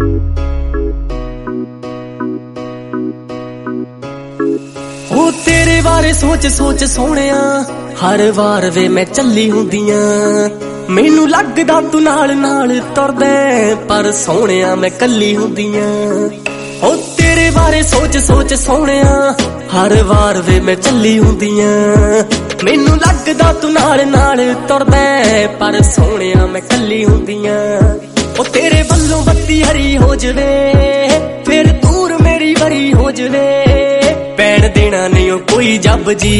ओ तेरे बारे सोच सोच सोहणिया हर वार वे मैं चली हुंदियां मैनू लगदा तू नाल नाल तुरदे पर सोहणिया मैं कल्ली हुंदियां ओ तेरे बारे सोच सोच सोहणिया हर वार वे मैं चली हुंदियां मैनू लगदा तू नाल नाल तुरदे पर सोहणिया मैं कल्ली हुंदियां ओ तेरे वल्लों बत्ती हरी हो जवे फिर दूर मेरी बरी हो जवे पैण देना नहीं ओ कोई जब जी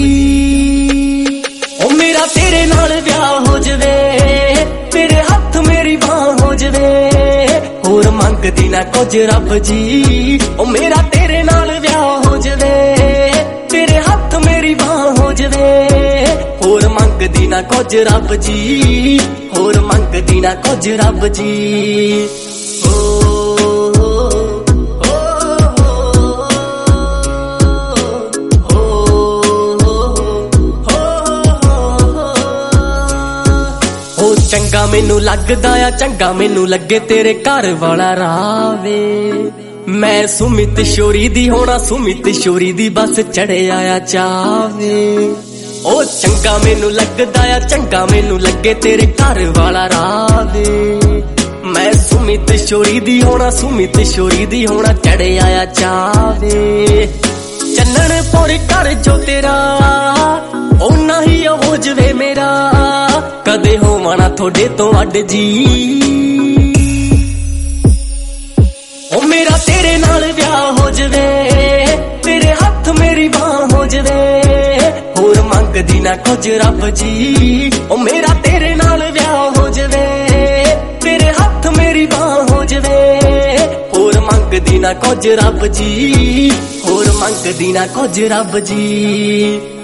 ओ मेरा तेरे नाल ब्याह हो जवे तेरे हथ मेरी बाह हो जवे होर मंगदी ना कुछ रब जी ओ मेरा तेरे नाल ब्याह हो जवे तेरे हथ मेरी बाह हो जवे होर मंगदी ना कुछ रब जी होर मंगदी ना कुछ रब जी चंगा मैनू लगदा आ चंगा मैनू लगे तेरे घर वाला रावे मैं सुमित शोरी दी होना सुमित शोरी दी बस चढ़े आया चावे ओ चंगा मैनू लगदा आ चंगा मैनू लगे तेरे घर वाला रावे मैं सुमित शोरी दी होना सुमित शोरी दी होना चढ़े आया चावे चन्नन पौरे घर जो तेरा ओना ही हो जवे मेरा कदे होवां थोड़े तो अड जी ओ मेरा तेरे नाल ब्याह हो जवे तेरे हथ मेरी बाह हो जवे होर मंगदी ना कुछ रब जी ओ मेरा तेरे नाल ब्याह हो जवे तेरे हथ मेरी बाह हो जवे होर मंगदी ना कुछ रब जी होर मंगदी ना कुछ रब जी।